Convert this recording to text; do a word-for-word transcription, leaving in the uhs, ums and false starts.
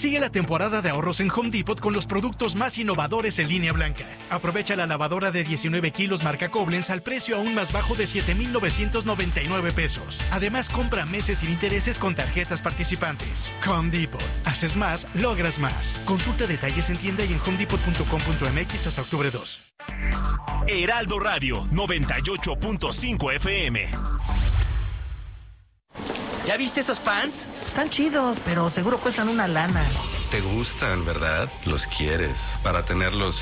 Sigue la temporada de ahorros en Home Depot con los productos más innovadores en línea blanca. Aprovecha la lavadora de diecinueve kilos marca Koblenz al precio aún más bajo de siete mil novecientos noventa y nueve pesos. Además, compra meses sin intereses con tarjetas participantes. Home Depot. Haces más, logras más. Consulta detalles en tienda y en home depot punto com punto m x hasta octubre dos. Heraldo Radio noventa y ocho punto cinco F M. ¿Ya viste esos pants? Están chidos, pero seguro cuestan una lana. Te gustan, ¿verdad? Los quieres. Para tenerlos